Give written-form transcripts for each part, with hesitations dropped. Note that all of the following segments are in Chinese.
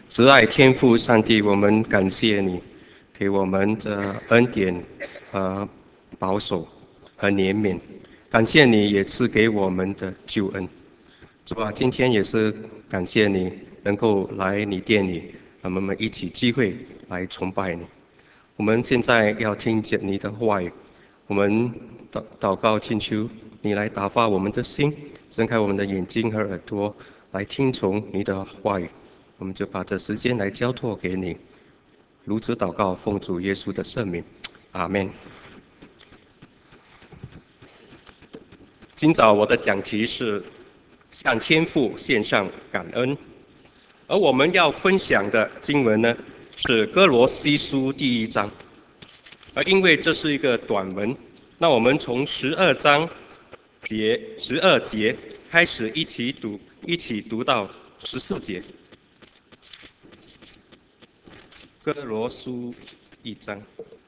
慈爱天父上帝，我们感谢你给我们这恩典和保守和怜悯，感谢你也赐给我们的救恩。主啊，今天也是感谢你能够来你店里，我们一起聚会来崇拜你。我们现在要听见你的话语，我们祷告请求你来打发我们的心，睁开我们的眼睛和耳朵，来听从你的话语。我们就把这时间来交托给你，如此祷告，奉主耶稣的圣名，阿门。今早我的讲题是向天父献上感恩，而我们要分享的经文呢是哥罗西书第1章，而因为这是一个短文，那我们从12节开始一起读到14节。哥罗书1章，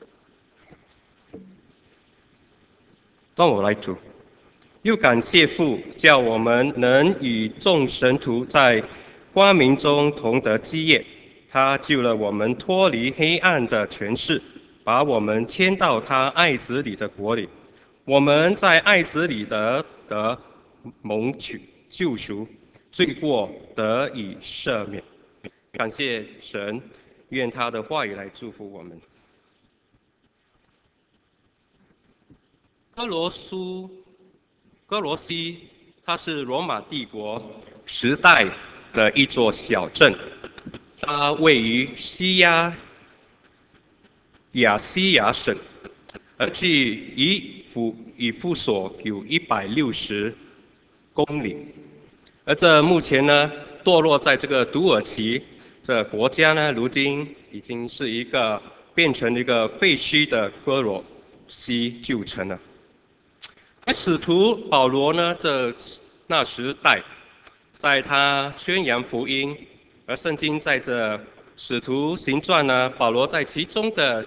让我来读。又感谢父，叫我们能与众神徒在光明中同得基业。他救了我们脱离黑暗的权势，把我们迁到他爱子里的国里。我们在爱子里得蒙取救赎，罪过得以赦免。感谢神，愿他的话语来祝福我们。哥罗西，它是罗马帝国时代的一座小镇，它位于亚细亚省，而距以弗所有160公里。而这目前呢，堕落在这个土耳其这国家呢，如今已经是变成一个废墟的哥罗西旧城了。而使徒保罗呢，那时代，在他宣扬福音，而圣经在这使徒行传呢，保罗在其中的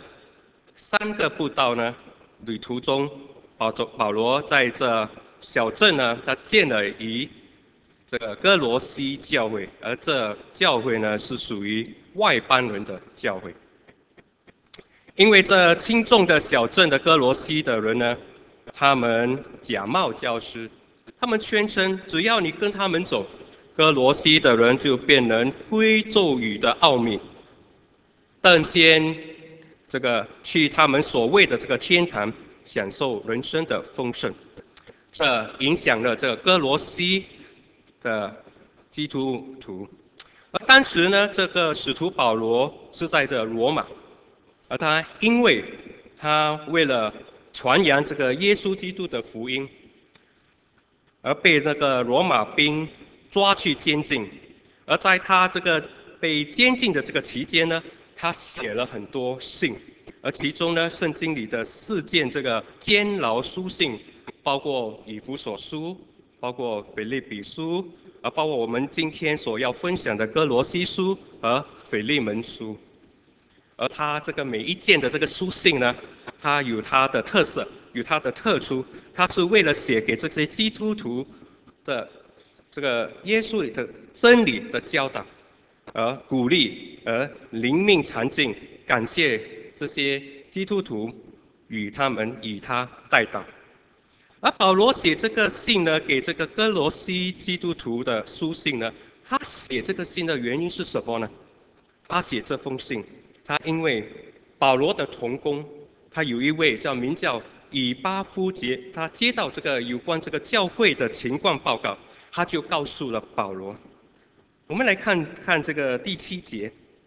3个布道呢旅途中，保罗在这小镇呢，他建了这个哥罗西教会，而这教会呢是属于外邦人的教会。因为这轻重的小镇的哥罗西的人呢，他们假冒教师，他们宣称只要你跟他们走，哥罗西的人就便能挥咒语的奥秘，但先去他们所谓的这个天堂，享受人生的丰盛。这影响了这个哥罗西的基督徒。而当时呢，这个使徒保罗是在这罗马，而因为他为了传扬这个耶稣基督的福音，而被这个罗马兵抓去监禁。而在他这个被监禁的这个期间呢，他写了很多信，而其中呢，圣经里的4件这个监牢书信，包括以弗所书，包括腓立比书，包括我们今天所要分享的哥罗西书和腓利门书。而他这个每一件的这个书信呢，它有它的特色，有它的特殊，它是为了写给这些基督徒的这个耶稣的真理的教导，而鼓励，而灵命常进，感谢这些基督徒以他代祷。而保罗写这个信呢，给这个哥罗西基督徒的书信呢，他写这个信的原因是什么呢？他写这封信，他因为保罗的同工，他有一位名叫以巴弗节，他接到这个有关这个教会的情况报告，他就告诉了保罗。我们来看看这个第7节，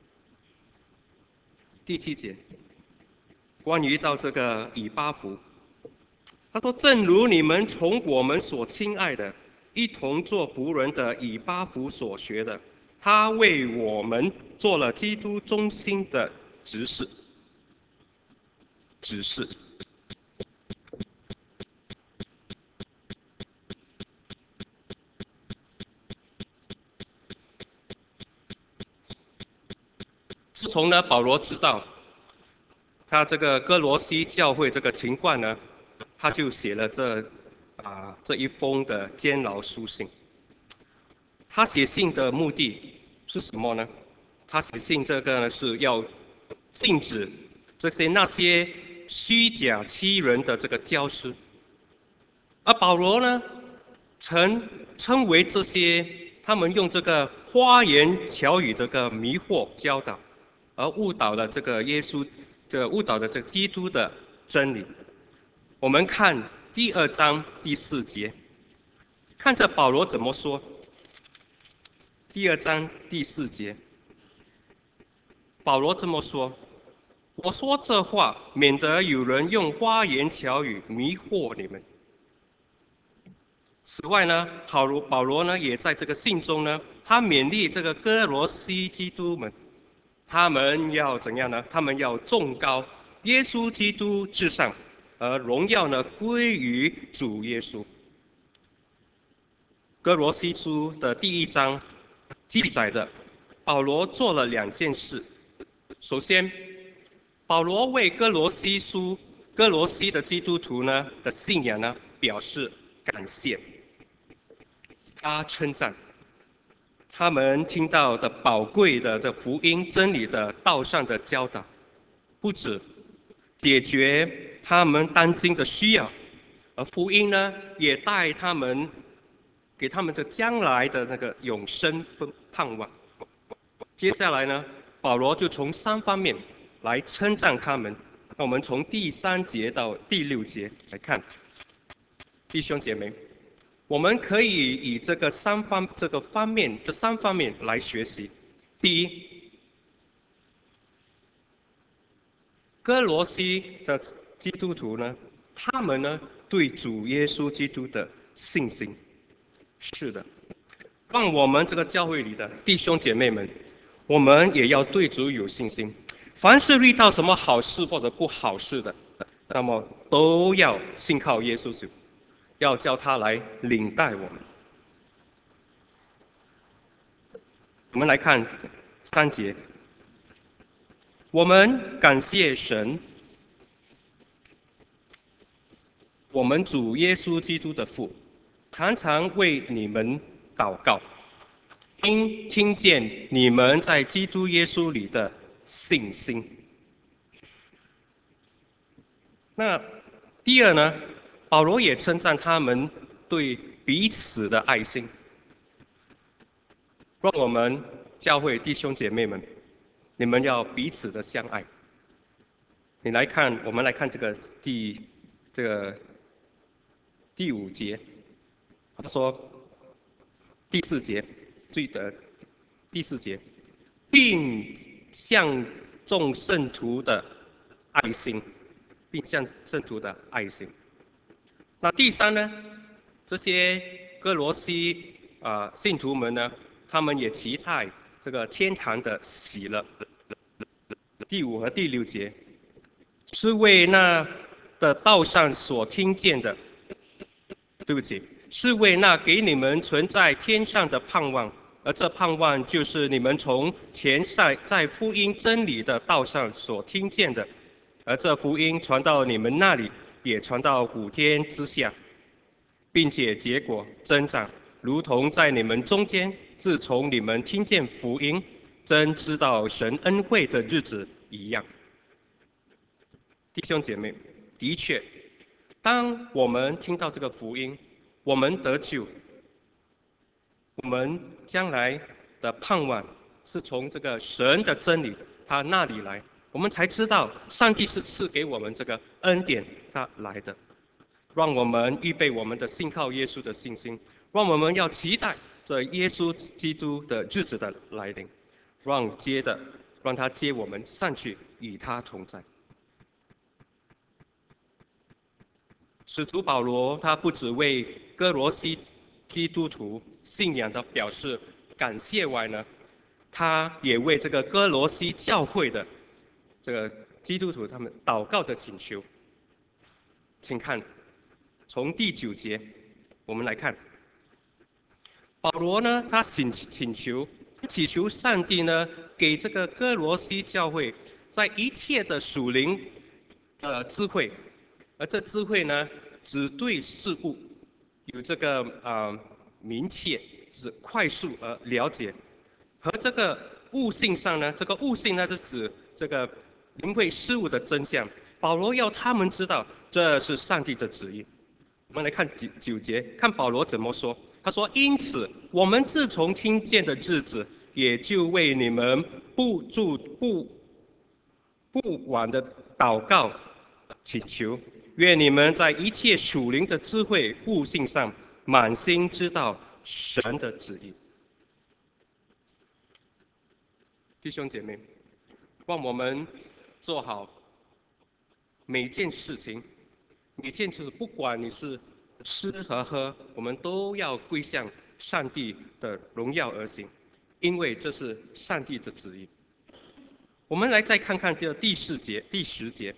关于到这个以巴弗，他说：“正如你们从我们所亲爱的、一同做仆人的以巴弗所学的，他为我们做了基督中心的指示。自从呢，保罗知道他这个哥罗西教会这个情况呢，他就写了这一封的监牢书信。他写信的目的是什么呢？ 他写信这个呢是要禁止那些虚假欺人的这个教师，而保罗呢称为这些他们用这个花言巧语这个迷惑教导，而误导了这个耶稣，误导了这个基督的真理。我们看第2章第4节，看着保罗怎么说。第2章第4节，保罗这么说：“我说这话，免得有人用花言巧语迷惑你们。”此外呢，保罗呢也在这个信中呢，他勉励这个哥罗西基督们，他们要怎样呢？他们要重高耶稣基督至上，而荣耀呢归于主耶稣。哥罗西书的第1章记载着保罗做了2件事。首先，保罗为哥罗西的基督徒呢的信仰呢表示感谢。他称赞他们听到的宝贵的这福音真理的道上的教导，不止解决他们当今的需要，而福音呢也带给他们的将来的那个永生盼望。接下来呢，保罗就从3方面来称赞他们。那我们从第3节到第6节来看，弟兄姐妹，我们可以以这3方面来学习。第一，哥罗西的基督徒呢，他们呢对主耶稣基督的信心。是的，让我们这个教会里的弟兄姐妹们，我们也要对主有信心。凡是遇到什么好事或者不好事的，那么都要信靠耶稣主，要叫他来领带我们。我们来看3节，我们感谢神，我们主耶稣基督的父，常常为你们祷告，因听见你们在基督耶稣里的信心。那第二呢，保罗也称赞他们对彼此的爱心。让我们教会弟兄姐妹们，你们要彼此的相爱。我们来看这个第5节，他说第4节，第4节，并向众圣徒的爱心，那第3呢，这些哥罗西信徒们呢，他们也期待这个天堂的喜乐。第5和第6节，是为那的道上所听见的，对不起，是为那给你们存在天上的盼望，而这盼望就是你们从前在福音真理的道上所听见的，而这福音传到你们那里，也传到普天之下，并且结果增长，如同在你们中间，自从你们听见福音，真知道神恩惠的日子一样。弟兄姐妹，的确，当我们听到这个福音，我们得救，我们将来的盼望是从这个神的真理他那里来，我们才知道上帝是赐给我们这个恩典他来的。让我们预备我们的信靠耶稣的信心，让我们要期待这耶稣基督的日子的来临，让他接我们上去与他同在。使徒保罗他不只为哥罗西基督徒信仰的表示感谢外呢，他也为这个哥罗西教会的这个基督徒他们祷告的请求。请看从第9节，我们来看保罗呢，他祈求上帝呢，给这个哥罗西教会在一切的属灵智慧，而这智慧呢，只对事物有这个明确，就是快速而了解，和这个悟性上呢，这个悟性呢是指这个灵会事物的真相。保罗要他们知道这是上帝的旨意。我们来看九节，看保罗怎么说。他说：因此，我们自从听见的日子，也就为你们不晚的祷告请求，愿你们在一切属灵的智慧悟性上，满心知道神的旨意。弟兄姐妹，让我们做好每件事情，每件事，不管你是吃和喝，我们都要归向上帝的荣耀而行，因为这是上帝的旨意。我们来再看看第十节，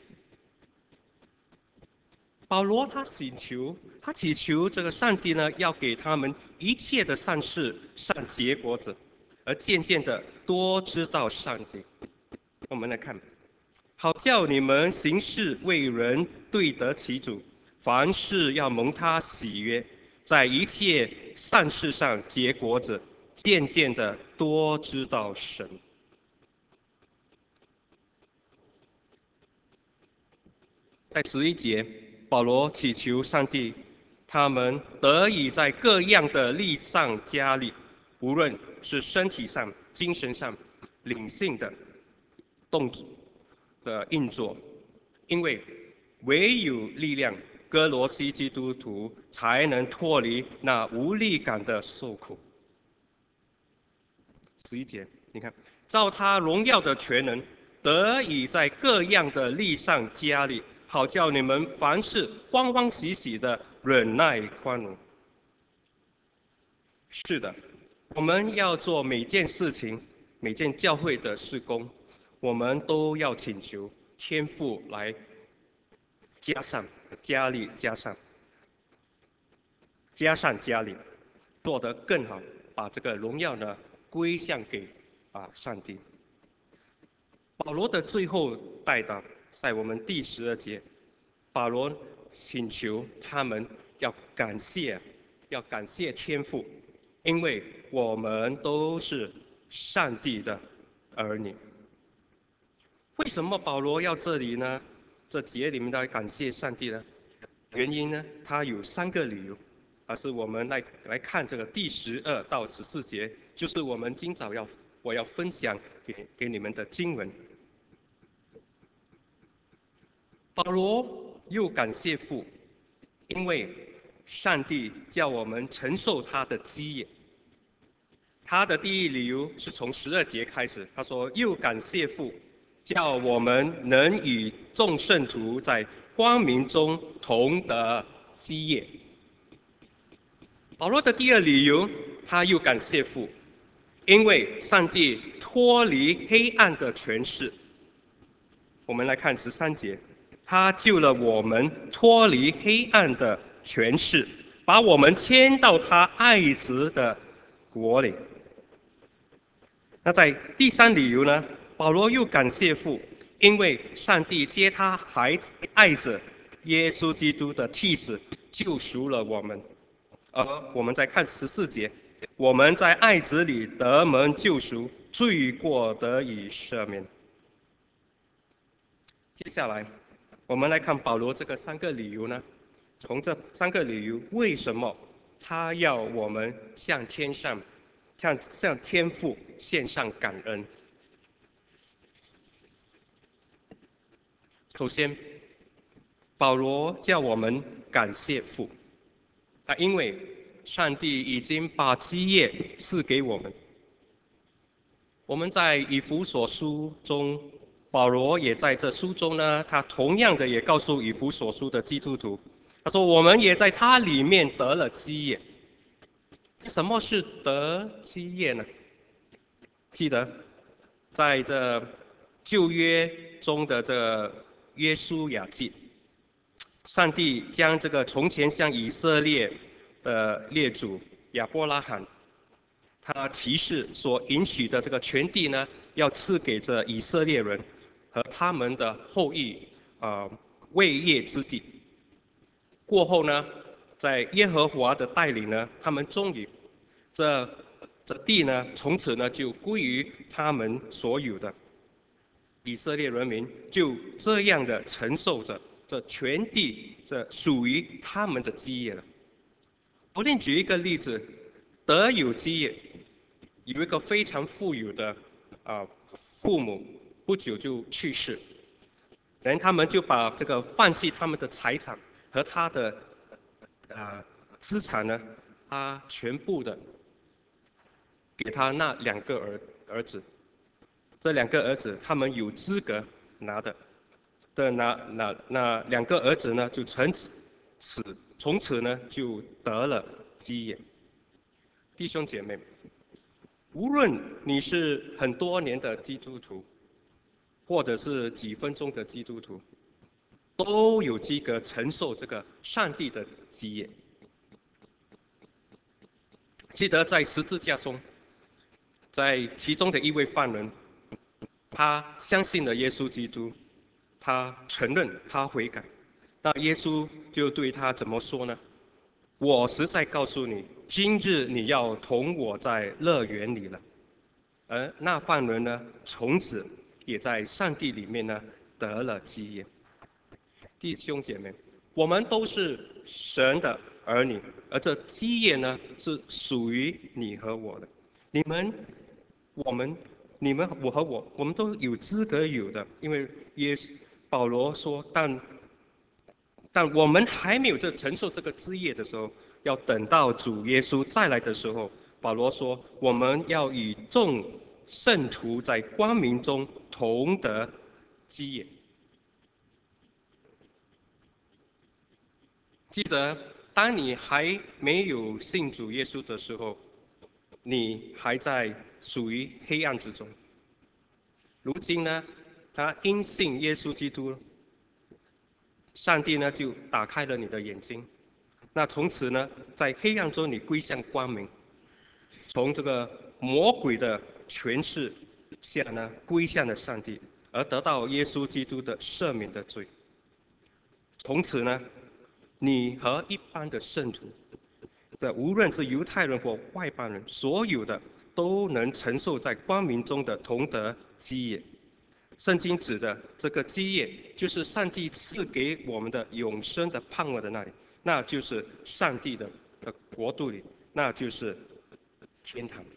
保罗他祈求这个上帝呢，要给他们一切的善事上结果子，而渐渐的多知道上帝。我们来看，好叫你们行事为人对得起主，凡事要蒙他喜悦，在一切善事上结果子，渐渐的多知道神。在11节，保罗祈求上帝，他们得以在各样的力上加力，无论是身体上、精神上、灵性的动作的运作，因为唯有力量，哥罗西基督徒才能脱离那无力感的受苦。11节，你看，照他荣耀的全能，得以在各样的力上加力，好叫你们凡事欢欢喜喜的忍耐宽容。是的，我们要做每件事情，每件教会的事工，我们都要请求天父来加上加力，加上加力，做得更好，把这个荣耀呢归向给上帝。保罗的最后代祷在我们第12节，保罗请求他们要感谢天父，因为我们都是上帝的儿女。为什么保罗要这里呢？这节里面来感谢上帝呢？原因呢，他有3个理由，是我们来看这个第12到14节，就是我们今早我要分享给你们的经文。保罗又感谢父，因为上帝叫我们承受他的基业。他的第一理由是从12节开始，他说又感谢父，叫我们能与众圣徒在光明中同得基业。保罗的第二理由，他又感谢父，因为上帝脱离黑暗的权势。我们来看13节，他救了我们脱离黑暗的权势，把我们迁到他爱子的国里。那在第3理由呢，保罗又感谢父，因为上帝接他爱子耶稣基督的替死，救赎了我们。而我们再看14节，我们在爱子里得蒙救赎，罪过得以赦免。接下来，我们来看保罗这个3个理由呢。从这3个理由，为什么他要我们向天父献上感恩？首先，保罗叫我们感谢父，因为上帝已经把基业赐给我们。我们在以弗所书中，保罗也在这书中呢，他同样的也告诉以弗所书的基督徒，他说我们也在他里面得了基业。什么是得基业呢？记得在这旧约中的这约书亚记，上帝将这个从前向以色列的列祖亚伯拉罕，他启示所允许的这个全地呢，要赐给这以色列人和他们的后裔为业之地。过后呢，在耶和华的带领呢，他们终于这这地呢，从此呢就归于他们所有的。以色列人民就这样的承受着这全地这属于他们的基业了。我另举一个例子，德有基业，有一个非常富有的父母，不久就去世，然后他们就把这个放弃他们的财产和他的资产呢，他全部的给他那两个儿子。这两个儿子他们有资格拿的，那两个儿子呢，就从此呢就得了基业。弟兄姐妹，无论你是很多年的基督徒，或者是几分钟的基督徒，都有资格承受这个上帝的基业。记得在十字架中，在其中的一位犯人，他相信了耶稣基督，他承认他悔改，那耶稣就对他怎么说呢？我实在告诉你，今日你要同我在乐园里了。而那犯人呢，从此也在上帝里面呢得了基业。弟兄姐妹，我们都是神的儿女，而这基业呢是属于你和我的。你们、我们、你们、我和我们都有资格有的，因为保罗说，但我们还没有承受这个基业的时候，要等到主耶稣再来的时候，保罗说，我们要与众圣徒在光明中同得基业。记得，当你还没有信主耶稣的时候，你还在属于黑暗之中。如今呢，他因信耶稣基督，上帝呢就打开了你的眼睛。那从此呢，在黑暗中你归向光明，从这个魔鬼的权势下呢，归向了上帝，而得到耶稣基督的赦免的罪。从此呢，你和一般的圣徒，无论是犹太人或外邦人，所有的都能承受在光明中的同得基业。圣经指的这个基业，就是上帝赐给我们的永生的盼望的那里，那就是上帝的国度里，那就是天堂。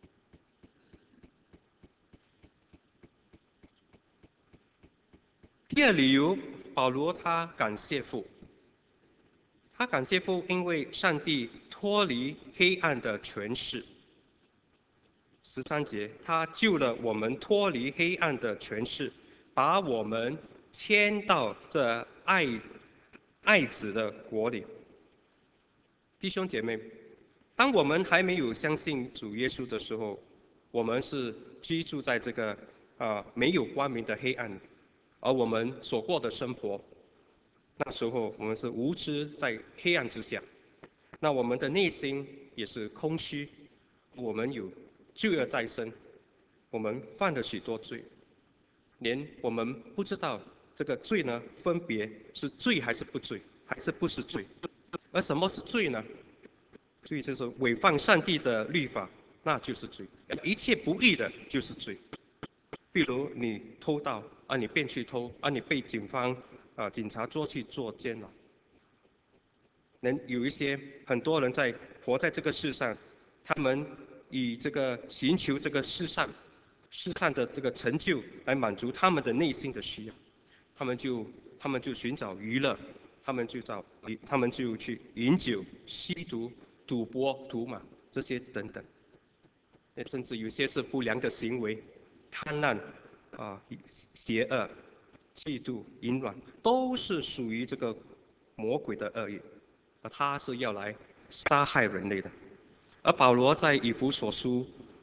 第二理由，保罗他感谢父，他感谢父，因为上帝脱离黑暗的权势。13节，他救了我们脱离黑暗的权势，把我们迁到这爱子的国里。弟兄姐妹，当我们还没有相信主耶稣的时候，我们是居住在这个没有光明的黑暗，而我们所过的生活，那时候我们是无知在黑暗之下，那我们的内心也是空虚，我们有罪恶在身，我们犯了许多罪，连我们不知道这个罪呢，分别是罪还是不罪，还是不是罪。而什么是罪呢？罪就是违反上帝的律法，那就是罪。一切不义的就是罪。比如你偷盗，你便去偷，你被警察捉去做监牢。有一些很多人活在这个世上，他们以这个寻求这个世上的这个成就来满足他们的内心的需要，他们就寻找娱乐，他们就去饮酒、吸毒、赌博、赌马这些等等，甚至有些是不良的行为，贪婪邪恶、嫉妒、淫乱，都是属于这个魔鬼的恶意，而他是要来杀害人类的。而保罗在以弗所书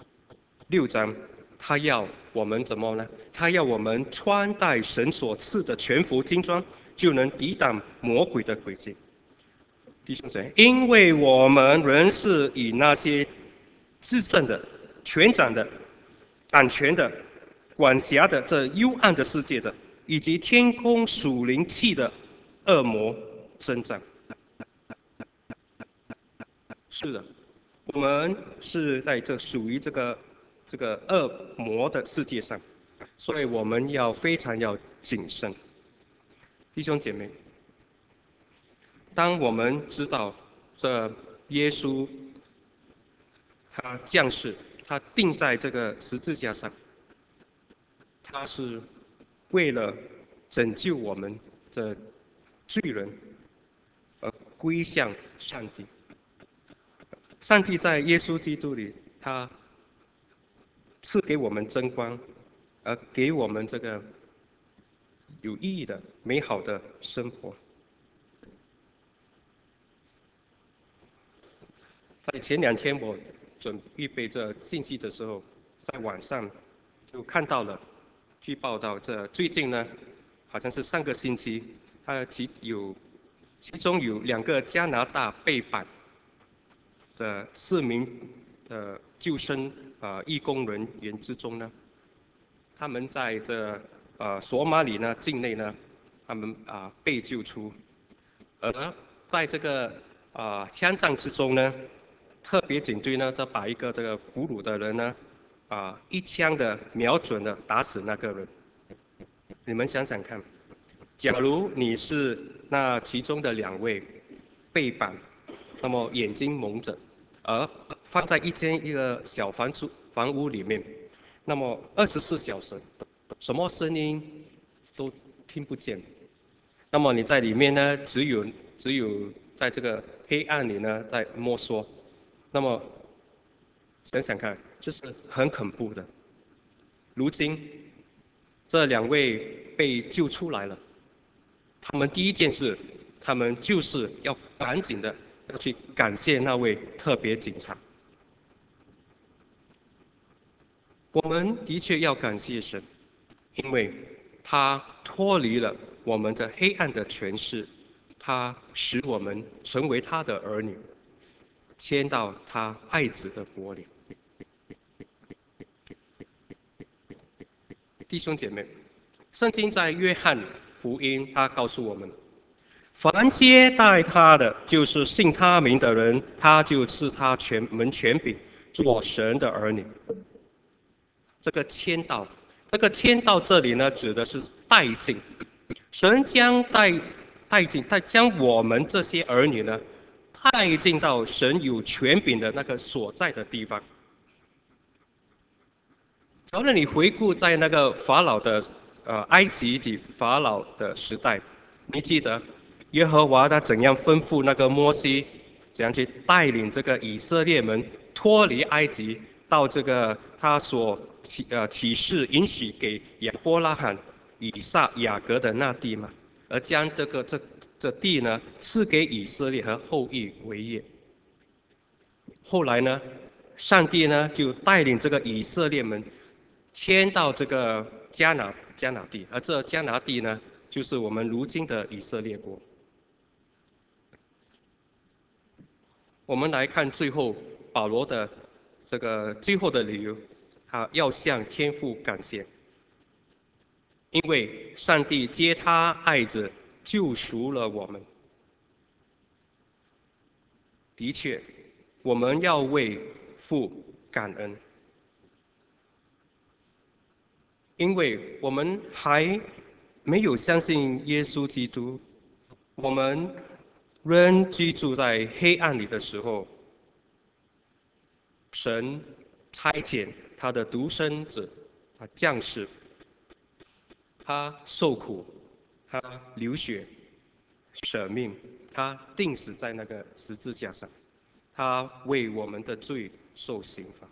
6章，他要我们怎么呢？他要我们穿戴神所赐的全副军装，就能抵挡魔鬼的诡计。弟兄姊妹，因为我们人是以那些执政的、权掌的、掌权的、管辖的这幽暗的世界的，以及天空属灵气的恶魔征战。是的，我我们是在属于这个恶魔的世界上，所以我们要非常要谨慎。弟兄姐妹，当我们知道这耶稣他降世，他钉在这个十字架上，他是为了拯救我们的罪人而归向上帝。上帝在耶稣基督里，他赐给我们真光，而给我们这个有意义的、美好的生活。在前2天我预备这信息的时候，在网上就看到了，据报道，这最近呢，好像是上个星期，其中有2个加拿大被绑的4名的救生义工人员之中呢，他们在索马里呢境内呢，他们被救出，而在这个枪战之中呢，特别警队呢，他把一个这个俘虏的人呢，一枪的瞄准的打死那个人。你们想想看，假如你是那其中的2位被绑，那么眼睛蒙着，而放在一个小房屋里面，那么24小时，什么声音都听不见。那么你在里面呢，只有在这个黑暗里呢在摸索。那么想想看，这是很恐怖的。如今这2位被救出来了，他们第一件事，他们就是要赶紧的要去感谢那位特别警察。我们的确要感谢神，因为他脱离了我们的黑暗的权势，他使我们成为他的儿女，迁到他爱子的国里。弟兄姐妹，圣经在约翰福音，他告诉我们，凡接待他的，就是信他名的人，他就赐他权柄，做神的儿女。这个迁到，这里呢，指的是带进。神将将我们这些儿女呢，带进到神有权柄的那个所在的地方。假如你回顾在那个法老的埃及及法老的时代，你记得耶和华他怎样吩咐那个摩西，怎样去带领这个以色列人脱离埃及，到这个他所启示允许给亚伯拉罕、以撒、雅各的那地嘛，而将这地呢赐给以色列和后裔为业。后来呢，上帝呢就带领这个以色列人迁到这个迦南地，而这迦南地呢，就是我们如今的以色列国。我们来看最后保罗的这个最后的理由，他要向天父感谢，因为上帝接他爱子救赎了我们。的确，我们要为父感恩。因为我们还没有相信耶稣基督，我们仍居住在黑暗里的时候，神差遣他的独生子，他降世，他受苦，他流血，舍命，他钉死在那个十字架上，他为我们的罪受刑罚。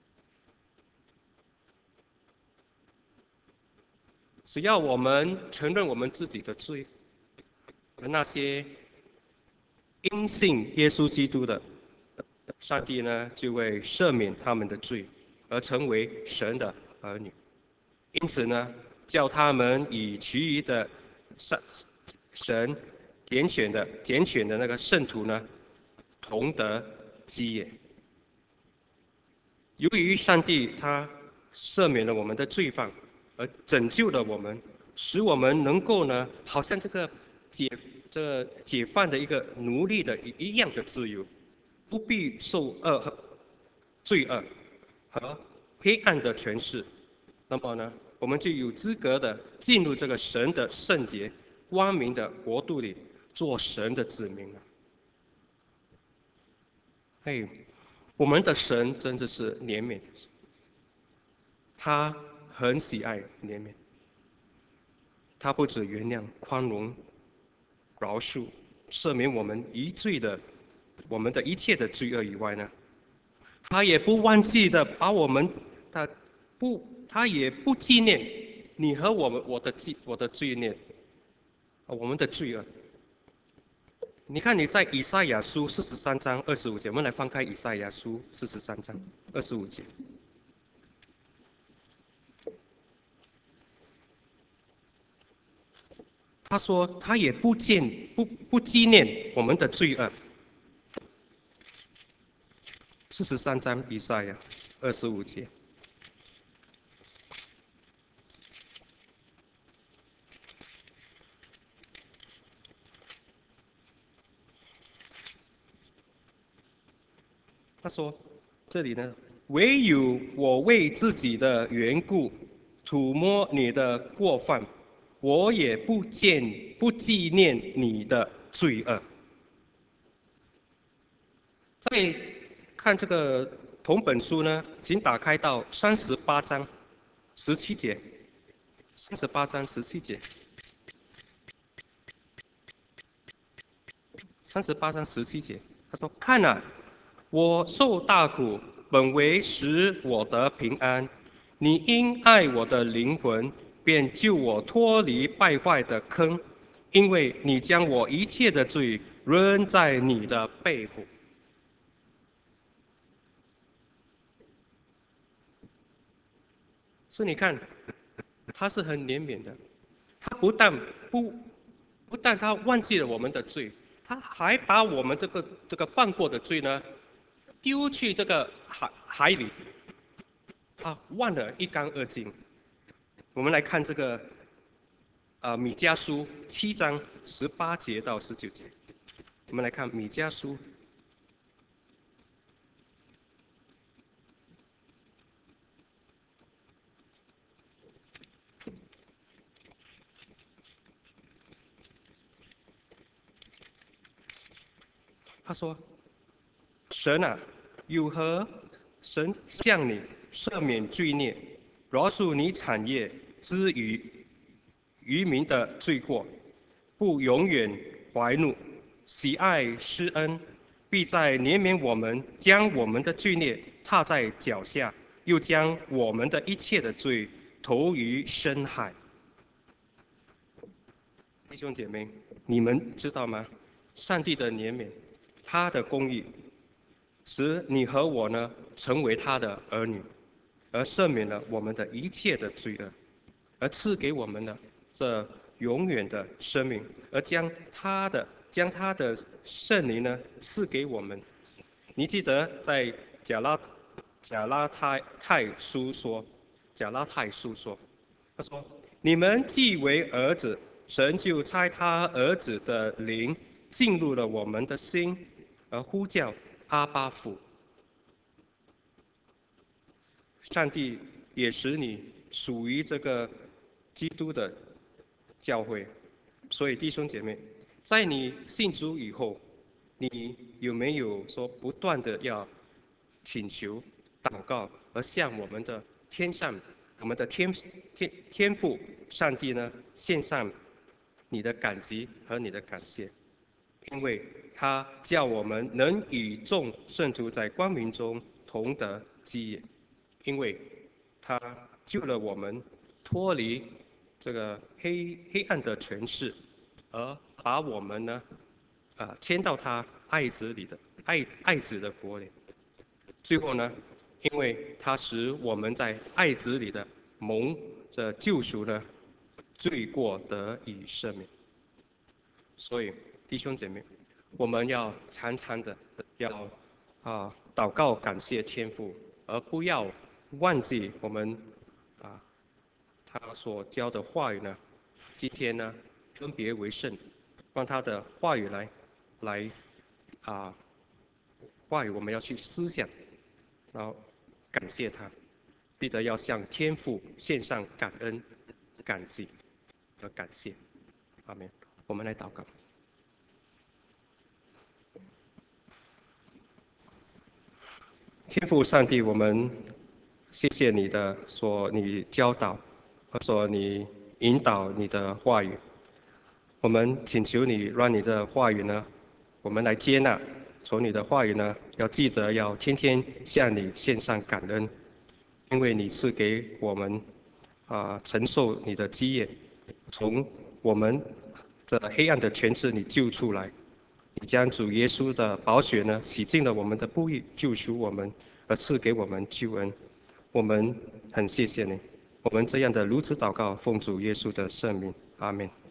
只要我们承认我们自己的罪，而那些因信耶稣基督的，上帝呢就会赦免他们的罪，而成为神的儿女。因此呢，叫他们与其余的神拣选的那个圣徒呢，同得基业。由于上帝他赦免了我们的罪犯，而拯救了我们，使我们能够呢，好像这个解放的一个奴隶的一样的自由，不必受罪恶和黑暗的权势，那么呢，我们就有资格的进入这个神的圣洁、光明的国度里，做神的子民了。嘿，我们的神真的是怜悯，他很喜爱怜悯，他不止原谅、宽容、饶恕、赦免我们的一切的罪恶以外呢，他也不忘记的把他他也不纪念你和我的罪孽，我们的罪恶。你看你在以赛亚书43章25节，我们来翻开以赛亚书43章25节。他说他也不纪念我们的罪恶。43章以赛亚25节。他说：“这里呢，唯有我为自己的缘故涂抹你的过犯，我也不纪念你的罪恶。”再看这个同本书呢，请打开到38章17节。38章17节。38章17节，他说：“看啊，我受大苦，本为使我得平安。你因爱我的灵魂，便救我脱离败坏的坑，因为你将我一切的罪扔在你的背后。”所以你看，他是很怜悯的。他不不但他忘记了我们的罪，他还把我们这个犯过的罪呢，丢去这个海里，他忘得一干二净。我们来看这个米迦书7章18节到19节。我们来看米迦书。他说：神啊，有何神向你赦免罪孽，饶恕你产业之渔民的罪过，不永远怀怒，喜爱施恩，必在怜悯我们，将我们的罪孽踏在脚下，又将我们的一切的罪投于深海。弟兄姐妹，你们知道吗？上帝的怜悯，他的公义，使你和我呢成为他的儿女，而赦免了我们的一切的罪恶，而赐给我们的这永远的生命，而将他的圣灵呢赐给我们。你记得在加拉太书说，他说：你们既为儿子，神就差他儿子的灵进入了我们的心，而呼叫阿巴父。上帝也使你属于这个基督的教会。所以弟兄姐妹，在你信主以后，你有没有说不断的要请求、祷告，而向我们的天父上帝呢献上你的感激和你的感谢？因为他叫我们能与众圣徒在光明中同得基业，因为他救了我们脱离这个黑暗的权势，而把我们呢迁到他爱子的国里。最后呢，因为他使我们在爱子里的蒙这救赎呢，罪过得以赦免。所以弟兄姐妹，我们要常常的要祷告感谢天父，而不要忘记我们他所教的话语呢。今天呢，分别为圣，让他的话语来话语我们要去思想， 然后感谢他，记得要向天父献上感恩、感激和感谢。阿门。我们来祷告。天父上帝，我们谢谢你的你教导和你引导你的话语。我们请求你让你的话语呢，我们来接纳。从你的话语呢，要记得要天天向你献上感恩，因为你是给我们承受你的基业，从我们的黑暗的权势你救出来。你将主耶稣的宝血呢洗净了我们的不义，救赎我们，而赐给我们救恩。我们很谢谢你。我们这样的如此祷告，奉主耶稣的圣名，阿门。